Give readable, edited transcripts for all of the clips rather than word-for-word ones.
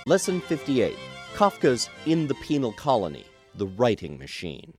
Lesson 58, Kafka's In the Penal Colony, The Writing Machine.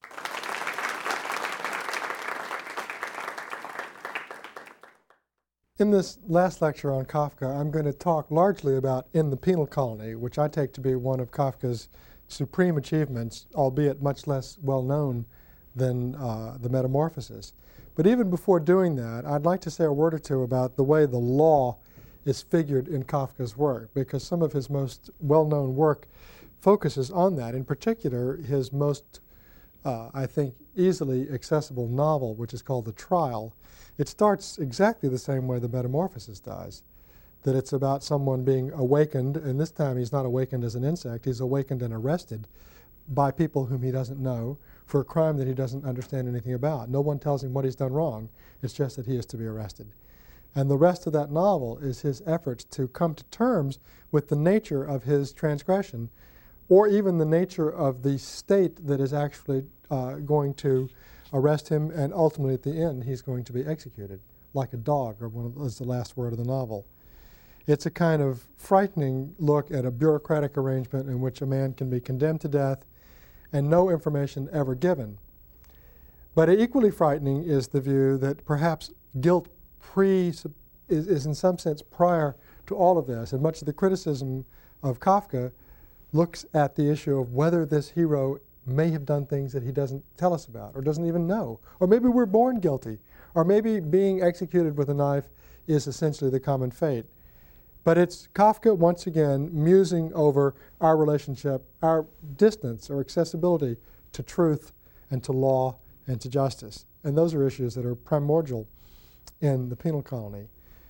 In this last lecture on Kafka, I'm going to talk largely about In the Penal Colony, which I take to be one of Kafka's supreme achievements, albeit much less well known than the Metamorphoses. But even before doing that, I'd like to say a word or two about the way the law is figured in Kafka's work, because some of his most well-known work focuses on that. In particular, his most, I think, easily accessible novel, which is called The Trial. It starts exactly the same way the Metamorphoses does, that it's about someone being awakened, and this time he's not awakened as an insect, he's awakened and arrested by people whom he doesn't know for a crime that he doesn't understand anything about. No one tells him what he's done wrong, it's just that he is to be arrested. And the rest of that novel is his efforts to come to terms with the nature of his transgression, or even the nature of the state that is actually going to arrest him, and ultimately at the end he's going to be executed, like a dog, or is the last word of the novel. It's a kind of frightening look at a bureaucratic arrangement in which a man can be condemned to death and no information ever given. But equally frightening is the view that perhaps guilt is in some sense prior to all of this, and much of the criticism of Kafka looks at the issue of whether this hero may have done things that he doesn't tell us about or doesn't even know. Or maybe we're born guilty. Or maybe being executed with a knife is essentially the common fate. But it's Kafka, once again, musing over our relationship, our distance or accessibility to truth and to law and to justice. And those are issues that are primordial in the penal colony.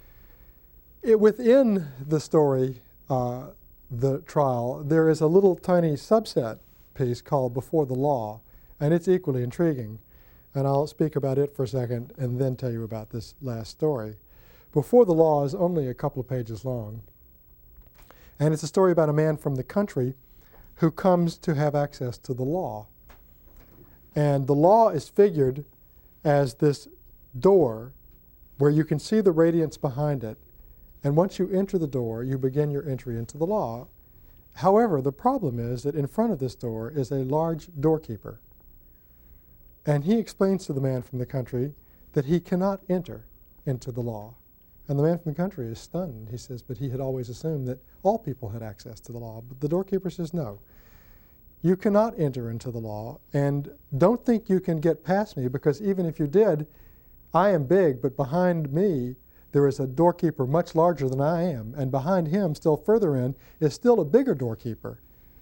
Within the story, The Trial, there is a little tiny subset piece called Before the Law, and it's equally intriguing. And I'll speak about it for a second and then tell you about this last story. Before the Law is only a couple of pages long, and it's a story about a man from the country who comes to have access to the law. And the law is figured as this door where you can see the radiance behind it, and once you enter the door, you begin your entry into the law. However, the problem is that in front of this door is a large doorkeeper. And he explains to the man from the country that he cannot enter into the law. And the man from the country is stunned. He says, but he had always assumed that all people had access to the law. But the doorkeeper says, no, you cannot enter into the law, and don't think you can get past me, because even if you did, I am big, but behind me there is a doorkeeper much larger than I am, and behind him, still further in, is still a bigger doorkeeper.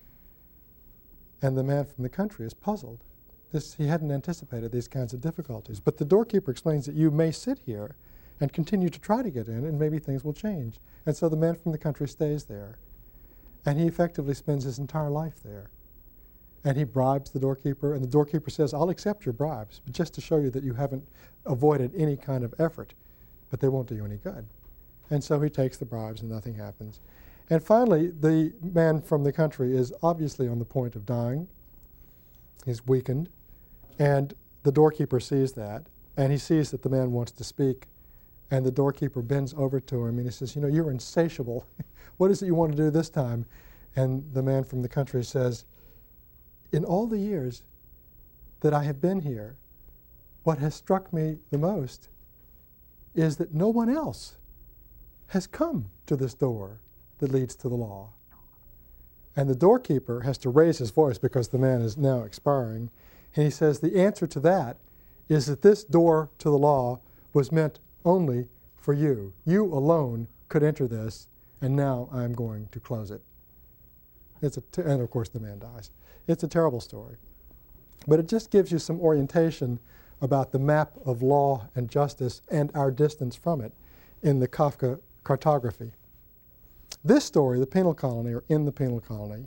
And the man from the country is puzzled. He hadn't anticipated these kinds of difficulties. But the doorkeeper explains that you may sit here and continue to try to get in, and maybe things will change. And so the man from the country stays there. And he effectively spends his entire life there. And he bribes the doorkeeper, and the doorkeeper says, I'll accept your bribes, but just to show you that you haven't avoided any kind of effort. But they won't do you any good. And so he takes the bribes and nothing happens. And finally, the man from the country is obviously on the point of dying. He's weakened. And the doorkeeper sees that, and he sees that the man wants to speak. And the doorkeeper bends over to him and he says, you know, you're insatiable. What is it you want to do this time? And the man from the country says, in all the years that I have been here, what has struck me the most is that no one else has come to this door that leads to the law. And the doorkeeper has to raise his voice because the man is now expiring. And he says the answer to that is that this door to the law was meant only for you. You alone could enter this, and now I'm going to close it. And of course the man dies. It's a terrible story. But it just gives you some orientation about the map of law and justice and our distance from it in the Kafka cartography. This story, The Penal Colony, or In the Penal Colony,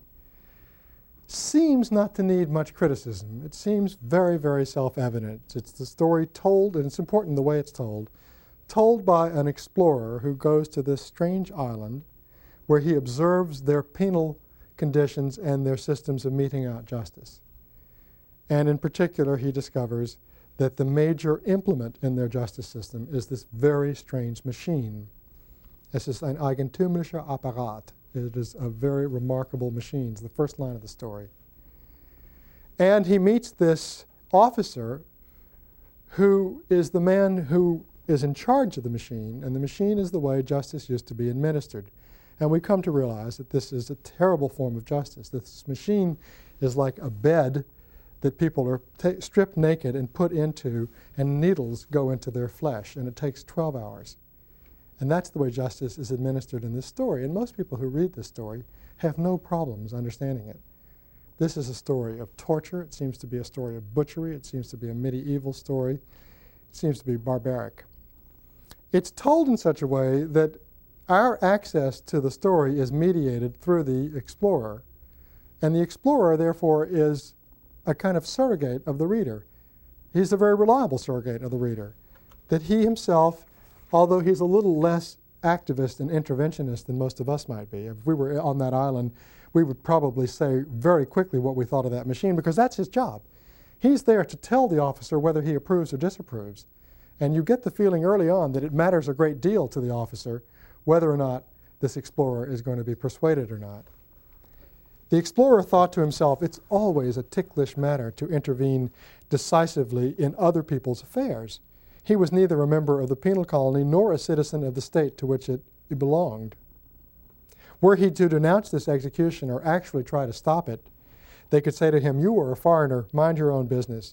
seems not to need much criticism. It seems very, very self-evident. It's the story told, and it's important the way it's told by an explorer who goes to this strange island where he observes their penal conditions and their systems of meting out justice. And in particular, he discovers that the major implement in their justice system is this very strange machine. Es ist ein eigentümlicher Apparat. It is a very remarkable machine. It's the first line of the story. And he meets this officer who is the man who is in charge of the machine, and the machine is the way justice used to be administered. And we come to realize that this is a terrible form of justice. This machine is like a bed that people are stripped naked and put into, and needles go into their flesh, and it takes 12 hours. And that's the way justice is administered in this story. And most people who read this story have no problems understanding it. This is a story of torture. It seems to be a story of butchery. It seems to be a medieval story. It seems to be barbaric. It's told in such a way that our access to the story is mediated through the explorer. And the explorer, therefore, is a kind of surrogate of the reader. He's a very reliable surrogate of the reader. That he himself, although he's a little less activist and interventionist than most of us might be, if we were on that island, we would probably say very quickly what we thought of that machine, because that's his job. He's there to tell the officer whether he approves or disapproves. And you get the feeling early on that it matters a great deal to the officer whether or not this explorer is going to be persuaded or not. The explorer thought to himself, it's always a ticklish matter to intervene decisively in other people's affairs. He was neither a member of the penal colony nor a citizen of the state to which it belonged. Were he to denounce this execution or actually try to stop it, they could say to him, you are a foreigner, mind your own business.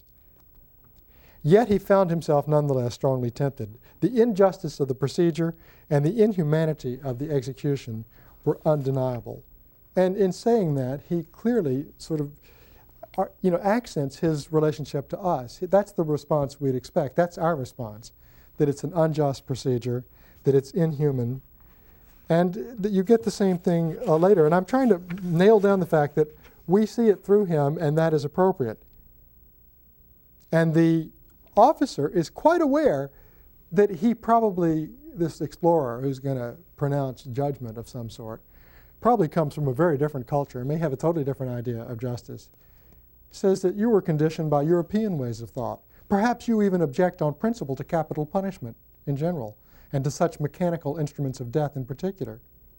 Yet he found himself nonetheless strongly tempted. The injustice of the procedure and the inhumanity of the execution were undeniable. And in saying that, he clearly sort of accents his relationship to us. That's the response we'd expect. That's our response, that it's an unjust procedure, that it's inhuman, and that you get the same thing later. And I'm trying to nail down the fact that we see it through him, and that is appropriate. And the officer is quite aware that he probably, this explorer who's going to pronounce judgment of some sort, probably comes from a very different culture and may have a totally different idea of justice. He says that you were conditioned by European ways of thought. Perhaps you even object on principle to capital punishment in general, and to such mechanical instruments of death in particular.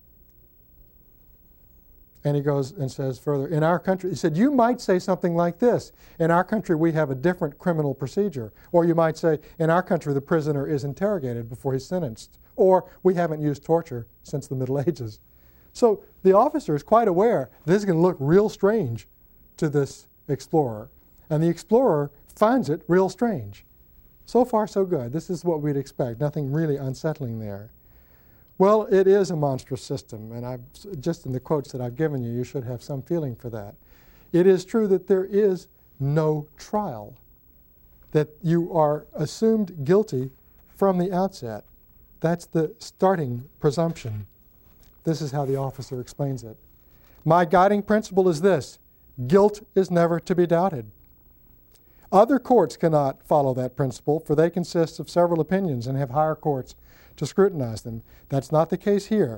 And he goes and says further, in our country, he said, you might say something like this, in our country we have a different criminal procedure. Or you might say, in our country the prisoner is interrogated before he's sentenced. Or we haven't used torture since the Middle Ages. So the officer is quite aware this is going to look real strange to this explorer. And the explorer finds it real strange. So far, so good. This is what we'd expect. Nothing really unsettling there. Well, it is a monstrous system, and just in the quotes that I've given you, you should have some feeling for that. It is true that there is no trial, that you are assumed guilty from the outset. That's the starting presumption. This is how the officer explains it. My guiding principle is this: guilt is never to be doubted. Other courts cannot follow that principle, for they consist of several opinions and have higher courts to scrutinize them. That's not the case here.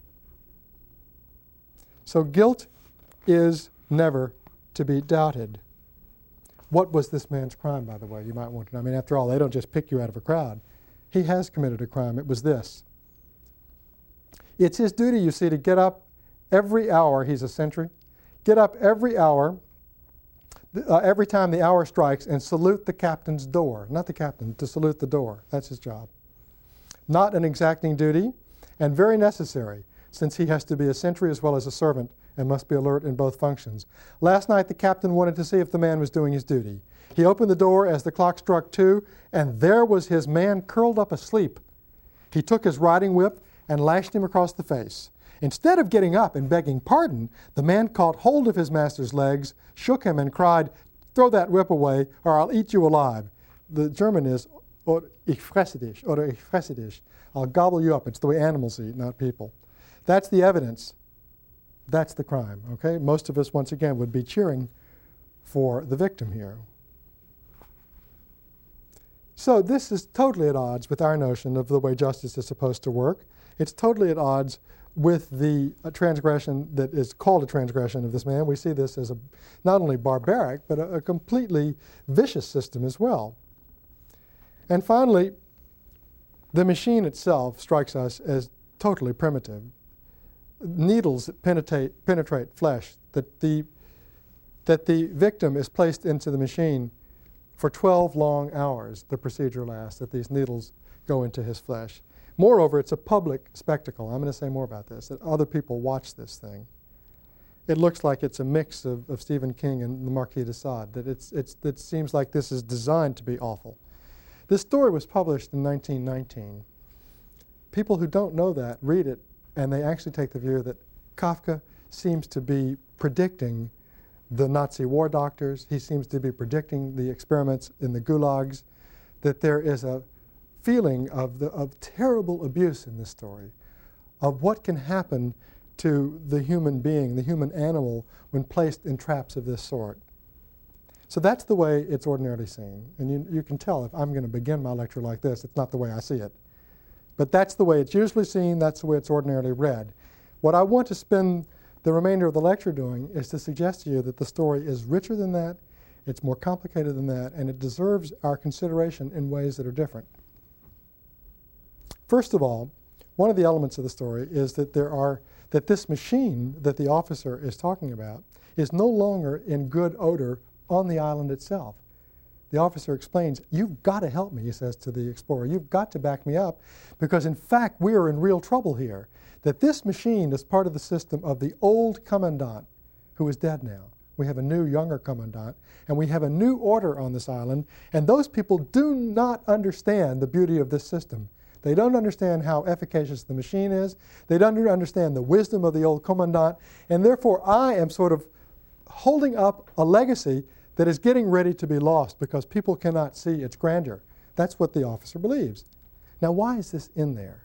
So guilt is never to be doubted. What was this man's crime, by the way? You might want to know. I mean, after all, they don't just pick you out of a crowd. He has committed a crime. It was this. It's his duty, you see, to get up every hour. He's a sentry. Get up every hour, every time the hour strikes, and salute the captain's door. Not the captain, to salute the door. That's his job. Not an exacting duty, and very necessary, since he has to be a sentry as well as a servant and must be alert in both functions. Last night the captain wanted to see if the man was doing his duty. He opened the door as the clock struck 2, and there was his man curled up asleep. He took his riding whip and lashed him across the face. Instead of getting up and begging pardon, the man caught hold of his master's legs, shook him, and cried, "Throw that whip away, or I'll eat you alive." The German is, "Oder ich fresse dich," oder ich fresse dich. I'll gobble you up. It's the way animals eat, not people. That's the evidence. That's the crime, okay? Most of us, once again, would be cheering for the victim here. So this is totally at odds with our notion of the way justice is supposed to work. It's totally at odds with the transgression that is called a transgression of this man. We see this as a not only barbaric, but a completely vicious system as well. And finally, the machine itself strikes us as totally primitive. needles that penetrate flesh, that the victim is placed into the machine for 12 long hours, the procedure lasts, that these needles go into his flesh. Moreover, it's a public spectacle. I'm going to say more about this, that other people watch this thing. It looks like it's a mix of Stephen King and the Marquis de Sade, that it seems like this is designed to be awful. This story was published in 1919. People who don't know that read it, and they actually take the view that Kafka seems to be predicting the Nazi war doctors. He seems to be predicting the experiments in the gulags, that there is a feeling of terrible abuse in this story, of what can happen to the human being, the human animal, when placed in traps of this sort. So that's the way it's ordinarily seen. And you can tell if I'm going to begin my lecture like this, it's not the way I see it. But that's the way it's usually seen, that's the way it's ordinarily read. What I want to spend the remainder of the lecture doing is to suggest to you that the story is richer than that, it's more complicated than that, and it deserves our consideration in ways that are different. First of all, one of the elements of the story is that that this machine that the officer is talking about is no longer in good odor on the island itself. The officer explains, "You've got to help me," he says to the explorer. "You've got to back me up, because in fact we are in real trouble here. That this machine is part of the system of the old commandant, who is dead now. We have a new, younger commandant, and we have a new order on this island, and those people do not understand the beauty of this system. They don't understand how efficacious the machine is. They don't understand the wisdom of the old commandant, and therefore I am sort of holding up a legacy that is getting ready to be lost because people cannot see its grandeur." That's what the officer believes. Now, why is this in there?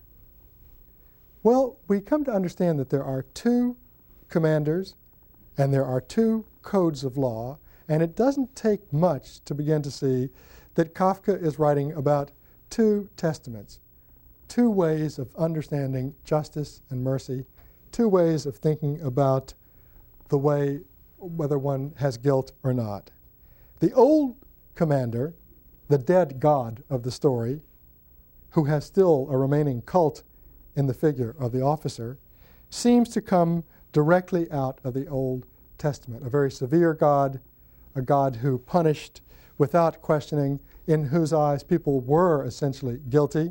Well, we come to understand that there are two commanders and there are two codes of law, and it doesn't take much to begin to see that Kafka is writing about two testaments, two ways of understanding justice and mercy, two ways of thinking about the way whether one has guilt or not. The old commander, the dead god of the story, who has still a remaining cult in the figure of the officer, seems to come directly out of the Old Testament, a very severe God, a God who punished without questioning, in whose eyes people were essentially guilty.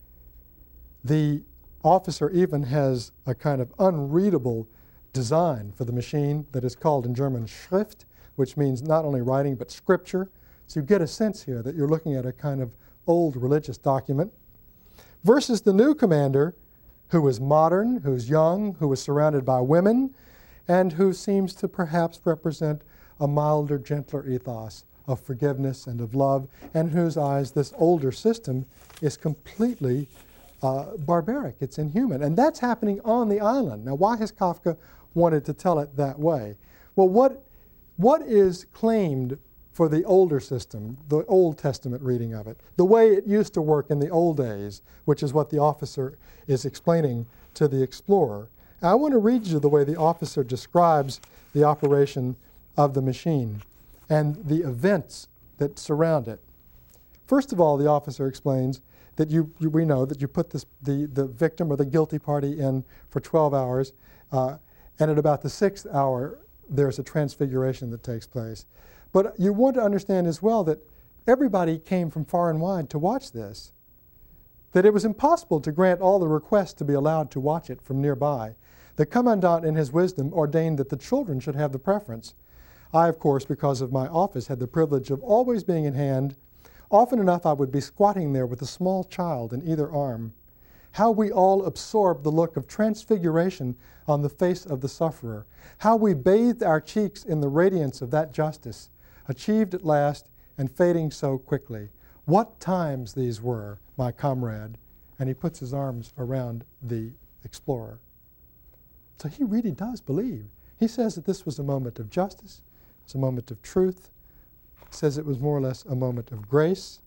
The officer even has a kind of unreadable design for the machine that is called in German Schrift, which means not only writing but scripture. So you get a sense here that you're looking at a kind of old religious document, versus the new commander, who is modern, who's young, who is surrounded by women, and who seems to perhaps represent a milder, gentler ethos of forgiveness and of love, and in whose eyes this older system is completely barbaric. It's inhuman. And that's happening on the island. Now, why has Kafka wanted to tell it that way? Well, what is claimed for the older system, the Old Testament reading of it, the way it used to work in the old days, which is what the officer is explaining to the explorer? I want to read you the way the officer describes the operation of the machine and the events that surround it. First of all, the officer explains that we know that you put the victim or the guilty party in for 12 hours, and at about the 6th hour, there's a transfiguration that takes place. But you want to understand as well that everybody came from far and wide to watch this, that it was impossible to grant all the requests to be allowed to watch it from nearby. The commandant, in his wisdom, ordained that the children should have the preference. I, of course, because of my office, had the privilege of always being in hand. Often enough, I would be squatting there with a small child in either arm. How we all absorbed the look of transfiguration on the face of the sufferer. How we bathed our cheeks in the radiance of that justice, achieved at last and fading so quickly. What times these were, my comrade. And he puts his arms around the explorer. So he really does believe. He says that this was a moment of justice, it's a moment of truth, says it was more or less a moment of grace.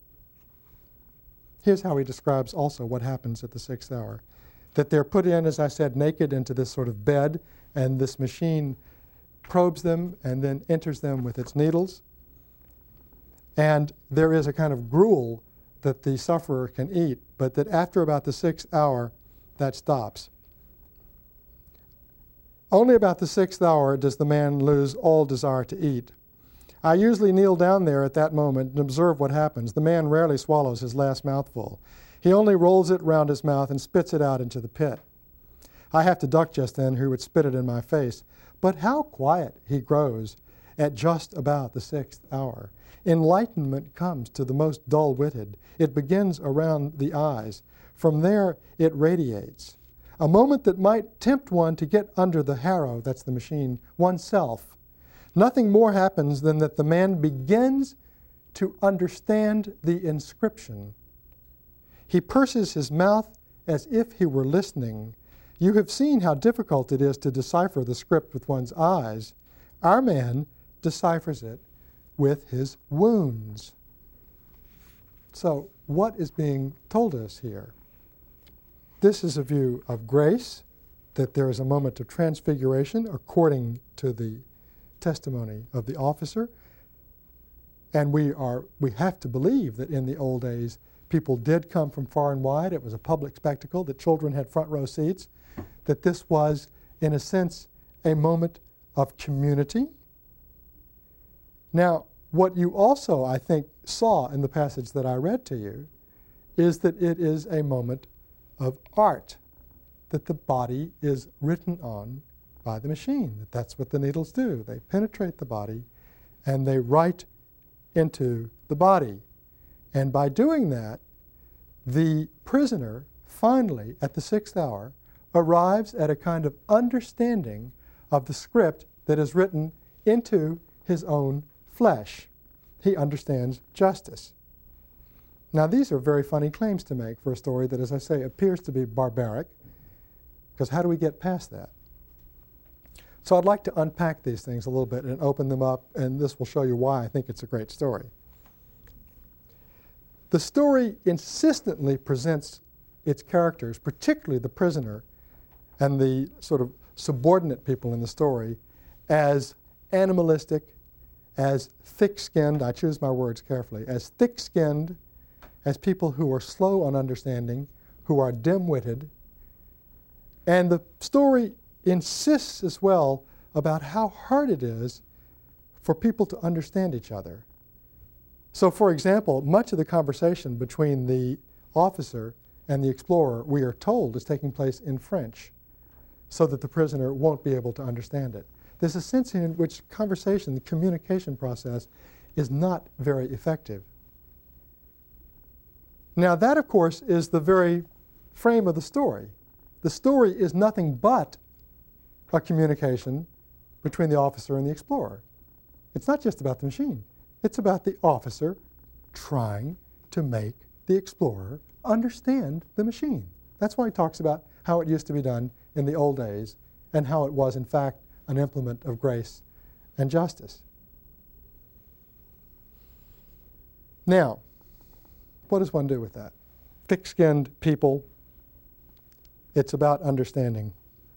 Here's how he describes also what happens at the 6th hour. That they're put in, as I said, naked into this sort of bed, and this machine probes them and then enters them with its needles. And there is a kind of gruel that the sufferer can eat, but that after about the 6th hour, that stops. Only about the 6th hour does the man lose all desire to eat. I usually kneel down there at that moment and observe what happens. The man rarely swallows his last mouthful. He only rolls it round his mouth and spits it out into the pit. I have to duck just then, who would spit it in my face. But how quiet he grows at just about the 6th hour. Enlightenment comes to the most dull-witted. It begins around the eyes. From there, it radiates. A moment that might tempt one to get under the harrow, that's the machine, oneself. Nothing more happens than that the man begins to understand the inscription. He purses his mouth as if he were listening. You have seen how difficult it is to decipher the script with one's eyes. Our man deciphers it with his wounds. So, what is being told us here? This is a view of grace, that there is a moment of transfiguration according to the testimony of the officer. And we have to believe that in the old days, people did come from far and wide. It was a public spectacle, that children had front row seats, that this was, in a sense, a moment of community. Now, what you also, I think, saw in the passage that I read to you is that it is a moment of art, that the body is written on by the machine. That's what the needles do. They penetrate the body and they write into the body. And by doing that, the prisoner finally, at the 6th hour, arrives at a kind of understanding of the script that is written into his own flesh. He understands justice. Now, these are very funny claims to make for a story that, as I say, appears to be barbaric, because how do we get past that? So I'd like to unpack these things a little bit and open them up, and this will show you why I think it's a great story. The story insistently presents its characters, particularly the prisoner and the sort of subordinate people in the story, as animalistic, as thick-skinned, I choose my words carefully, as thick-skinned, as people who are slow on understanding, who are dim-witted. And the story insists as well about how hard it is for people to understand each other. So, for example, much of the conversation between the officer and the explorer, we are told, is taking place in French, so that the prisoner won't be able to understand it. There's a sense in which conversation, the communication process, is not very effective. Now, that, of course, is the very frame of the story. The story is nothing but a communication between the officer and the explorer. It's not just about the machine. It's about the officer trying to make the explorer understand the machine. That's why he talks about how it used to be done in the old days and how it was, in fact, an implement of grace and justice. Now, what does one do with that? Thick-skinned people, it's about understanding.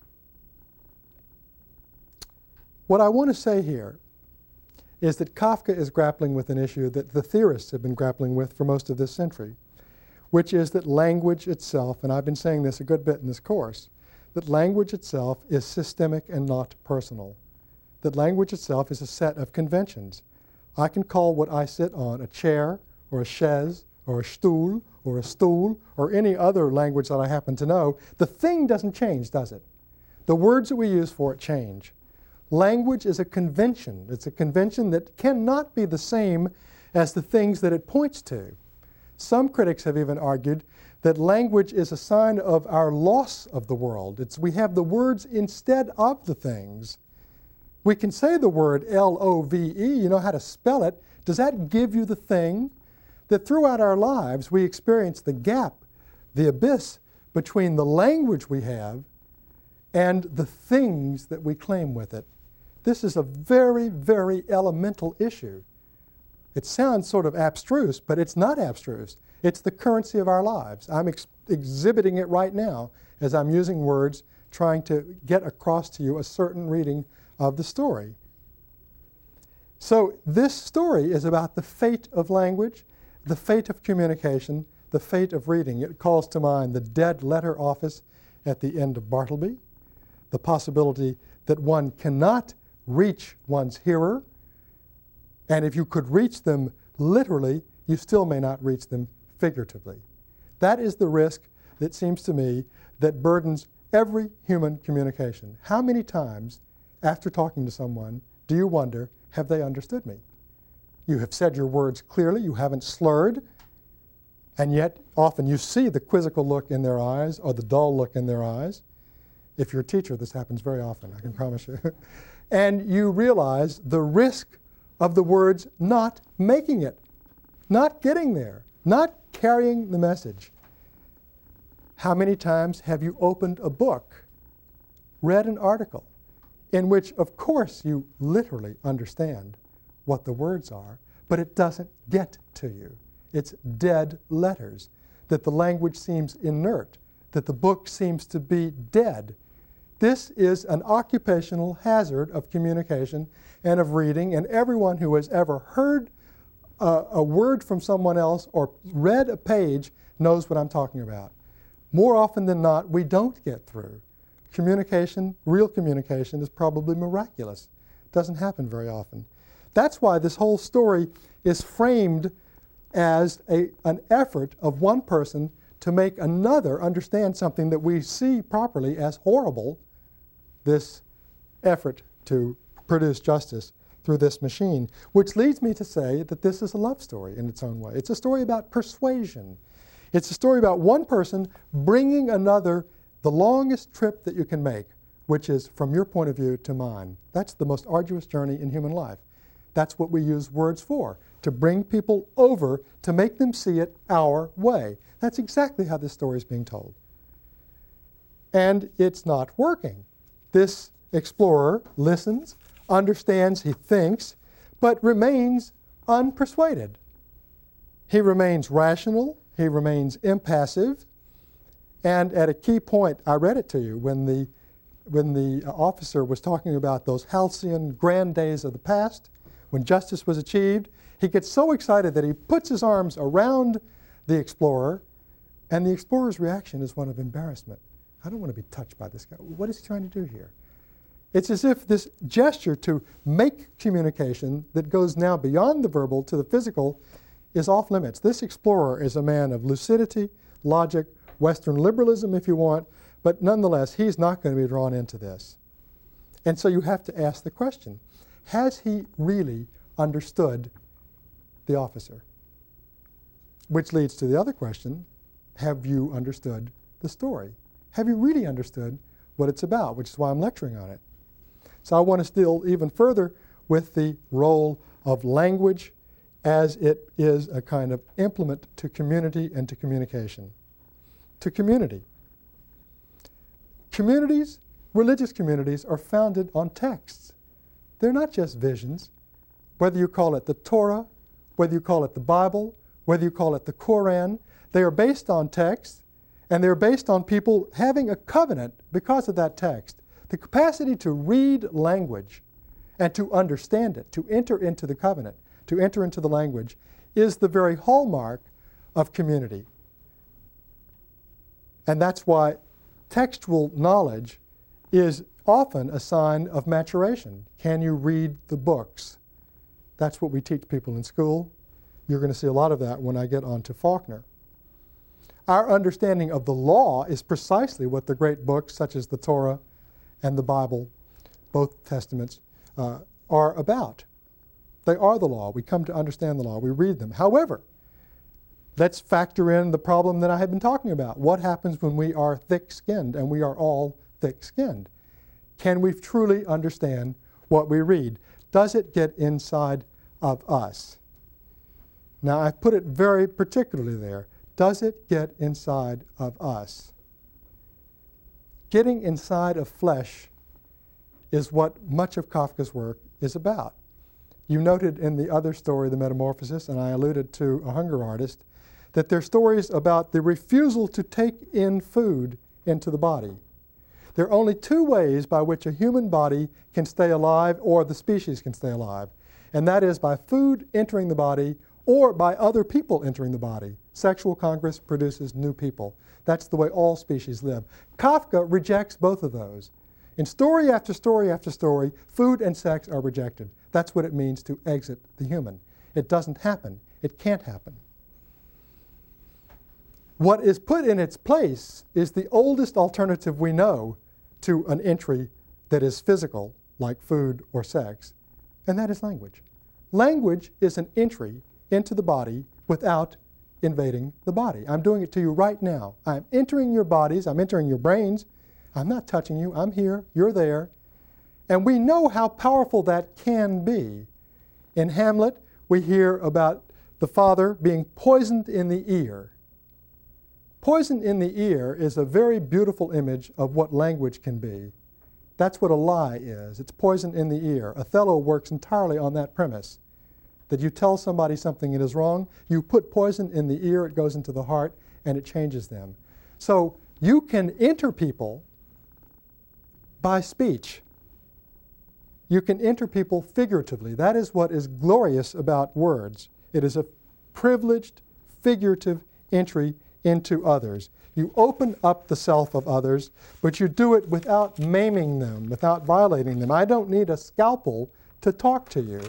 What I want to say here is that Kafka is grappling with an issue that the theorists have been grappling with for most of this century, which is that language itself, and I've been saying this a good bit in this course, that language itself is systemic and not personal. That language itself is a set of conventions. I can call what I sit on a chair, or a chaise, or a stool, or any other language that I happen to know. The thing doesn't change, does it? The words that we use for it change. Language is a convention. It's a convention that cannot be the same as the things that it points to. Some critics have even argued that language is a sign of our loss of the world. We have the words instead of the things. We can say the word L-O-V-E, you know how to spell it. Does that give you the thing? That throughout our lives we experience the gap, the abyss between the language we have and the things that we claim with it. This is a very, very elemental issue. It sounds sort of abstruse, but it's not abstruse. It's the currency of our lives. I'm exhibiting it right now as I'm using words, trying to get across to you a certain reading of the story. So this story is about the fate of language, the fate of communication, the fate of reading. It calls to mind the dead letter office at the end of Bartleby, the possibility that one cannot reach one's hearer, and if you could reach them literally, you still may not reach them figuratively. That is the risk that seems to me that burdens every human communication. How many times after talking to someone do you wonder, have they understood me? You have said your words clearly, you haven't slurred, and yet often you see the quizzical look in their eyes or the dull look in their eyes. If you're a teacher, this happens very often, I can promise you. And you realize the risk of the words not making it, not getting there, not carrying the message. How many times have you opened a book, read an article, in which, of course, you literally understand what the words are, but it doesn't get to you. It's dead letters, that the language seems inert, that the book seems to be dead. This is an occupational hazard of communication and of reading, and everyone who has ever heard a word from someone else or read a page knows what I'm talking about. More often than not, we don't get through. Communication, real communication, is probably miraculous. It doesn't happen very often. That's why this whole story is framed as an effort of one person to make another understand something that we see properly as horrible, this effort to produce justice through this machine, which leads me to say that this is a love story in its own way. It's a story about persuasion. It's a story about one person bringing another the longest trip that you can make, which is from your point of view to mine. That's the most arduous journey in human life. That's what we use words for, to bring people over, to make them see it our way. That's exactly how this story is being told. And it's not working. This explorer listens, understands, he thinks, but remains unpersuaded. He remains rational, he remains impassive, and at a key point, I read it to you, when the officer was talking about those halcyon grand days of the past, when justice was achieved, he gets so excited that he puts his arms around the explorer, and the explorer's reaction is one of embarrassment. I don't want to be touched by this guy. What is he trying to do here? It's as if this gesture to make communication that goes now beyond the verbal to the physical is off limits. This explorer is a man of lucidity, logic, Western liberalism if you want, but nonetheless, he's not going to be drawn into this. And so you have to ask the question, has he really understood the officer? Which leads to the other question, have you understood the story? Have you really understood what it's about, which is why I'm lecturing on it. So I want to deal even further with the role of language as it is a kind of implement to community and to communication. To community. Communities, religious communities, are founded on texts. They're not just visions. Whether you call it the Torah, whether you call it the Bible, whether you call it the Koran, they are based on texts, and they're based on people having a covenant because of that text. The capacity to read language and to understand it, to enter into the covenant, to enter into the language, is the very hallmark of community. And that's why textual knowledge is often a sign of maturation. Can you read the books? That's what we teach people in school. You're going to see a lot of that when I get on to Faulkner. Our understanding of the law is precisely what the great books such as the Torah and the Bible, both Testaments, are about. They are the law. We come to understand the law. We read them. However, let's factor in the problem that I have been talking about. What happens when we are thick-skinned, and we are all thick-skinned? Can we truly understand what we read? Does it get inside of us? Now, I've put it very particularly there. Does it get inside of us? Getting inside of flesh is what much of Kafka's work is about. You noted in the other story, The Metamorphosis, and I alluded to A Hunger Artist, that they're stories about the refusal to take in food into the body. There are only two ways by which a human body can stay alive, or the species can stay alive, and that is by food entering the body or by other people entering the body. Sexual congress produces new people. That's the way all species live. Kafka rejects both of those. In story after story after story, food and sex are rejected. That's what it means to exit the human. It doesn't happen. It can't happen. What is put in its place is the oldest alternative we know to an entry that is physical, like food or sex, and that is language. Language is an entry into the body without invading the body. I'm doing it to you right now. I'm entering your bodies. I'm entering your brains. I'm not touching you. I'm here. You're there. And we know how powerful that can be. In Hamlet, we hear about the father being poisoned in the ear. Poison in the ear is a very beautiful image of what language can be. That's what a lie is. It's poison in the ear. Othello works entirely on that premise, that you tell somebody something that is wrong, you put poison in the ear, it goes into the heart, and it changes them. So you can enter people by speech. You can enter people figuratively. That is what is glorious about words. It is a privileged, figurative entry into others. You open up the self of others, but you do it without maiming them, without violating them. I don't need a scalpel to talk to you.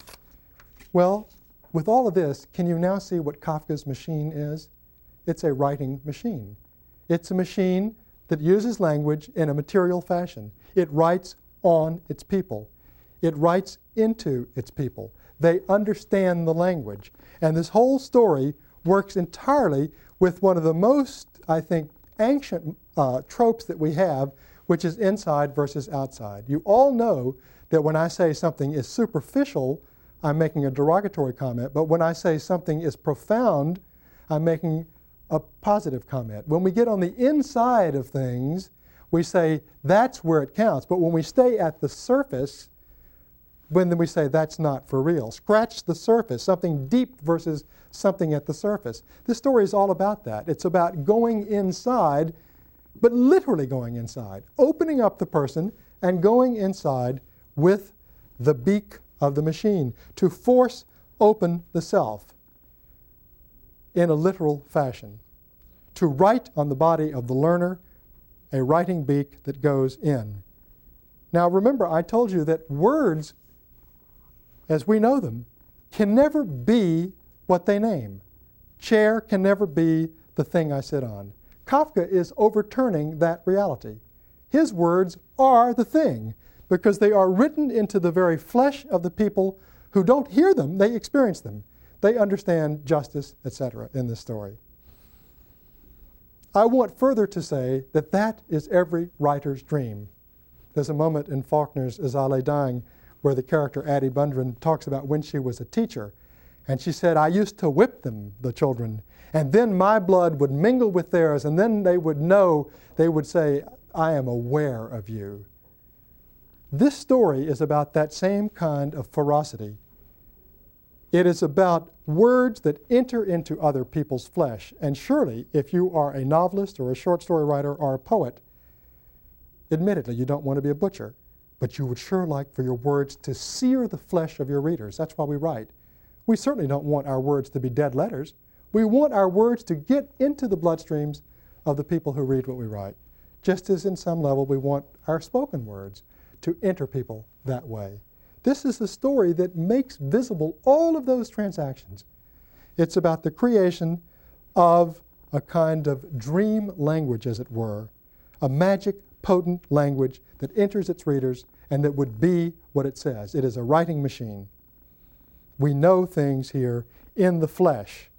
Well, with all of this, can you now see what Kafka's machine is? It's a writing machine. It's a machine that uses language in a material fashion. It writes on its people. It writes into its people. They understand the language. And this whole story works entirely with one of the most, I think, ancient tropes that we have, which is inside versus outside. You all know that when I say something is superficial, I'm making a derogatory comment, but when I say something is profound, I'm making a positive comment. When we get on the inside of things, we say that's where it counts. But when we stay at the surface, then we say that's not for real. Scratch the surface, something deep versus something at the surface. This story is all about that. It's about going inside, but literally going inside, opening up the person and going inside with the beak of the machine to force open the self in a literal fashion, to write on the body of the learner a writing beak that goes in. Now remember, I told you that words, as we know them, can never be what they name. Chair can never be the thing I sit on. Kafka is overturning that reality. His words are the thing because they are written into the very flesh of the people who don't hear them, they experience them. They understand justice, etc. in this story. I want further to say that that is every writer's dream. There's a moment in Faulkner's As I Lay Dying where the character Addie Bundren talks about when she was a teacher. And she said, I used to whip them, the children, and then my blood would mingle with theirs, and then they would know, they would say, I am aware of you. This story is about that same kind of ferocity. It is about words that enter into other people's flesh. And surely, if you are a novelist or a short story writer or a poet, admittedly, you don't want to be a butcher, but you would sure like for your words to sear the flesh of your readers. That's why we write. We certainly don't want our words to be dead letters. We want our words to get into the bloodstreams of the people who read what we write, just as in some level we want our spoken words to enter people that way. This is a story that makes visible all of those transactions. It's about the creation of a kind of dream language, as it were, a magic, potent language that enters its readers and that would be what it says. It is a writing machine. We know things here in the flesh.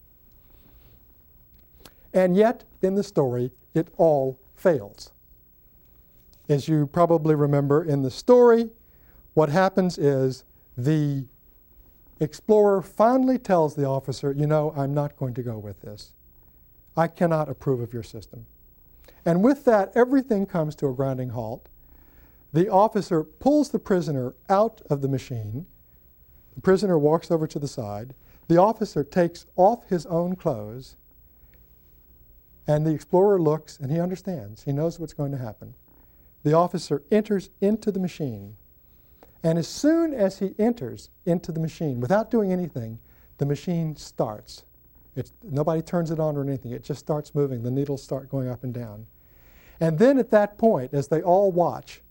And yet, in the story, it all fails. As you probably remember in the story, what happens is the explorer finally tells the officer, you know, I'm not going to go with this. I cannot approve of your system. And with that, everything comes to a grinding halt. The officer pulls the prisoner out of the machine. The prisoner walks over to the side. The officer takes off his own clothes, and the explorer looks, and he understands. He knows what's going to happen. The officer enters into the machine, and as soon as he enters into the machine, without doing anything, the machine starts. Nobody turns it on or anything. It just starts moving. The needles start going up and down. And then at that point, as they all watch,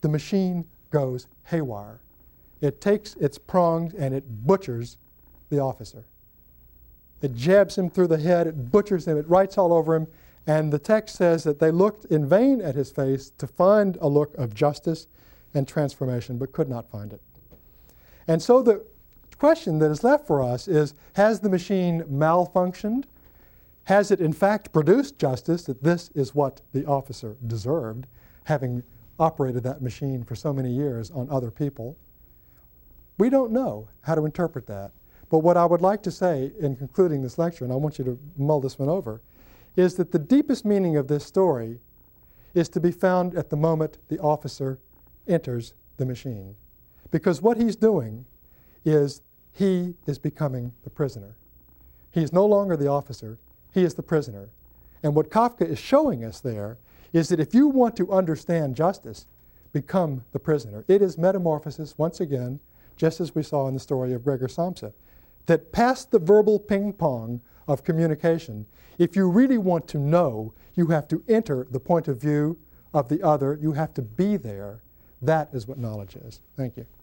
the machine goes haywire. It takes its prongs and it butchers the officer. It jabs him through the head, it butchers him, it writes all over him, and the text says that they looked in vain at his face to find a look of justice and transformation, but could not find it. And so the question that is left for us is, has the machine malfunctioned? Has it in fact produced justice, that this is what the officer deserved, having operated that machine for so many years on other people? We don't know how to interpret that. But what I would like to say in concluding this lecture, and I want you to mull this one over, is that the deepest meaning of this story is to be found at the moment the officer enters the machine. Because what he's doing is he is becoming the prisoner. He is no longer the officer, he is the prisoner. And what Kafka is showing us there is that if you want to understand justice, become the prisoner. It is metamorphosis, once again, just as we saw in the story of Gregor Samsa, that past the verbal ping-pong of communication, if you really want to know, you have to enter the point of view of the other. You have to be there. That is what knowledge is. Thank you.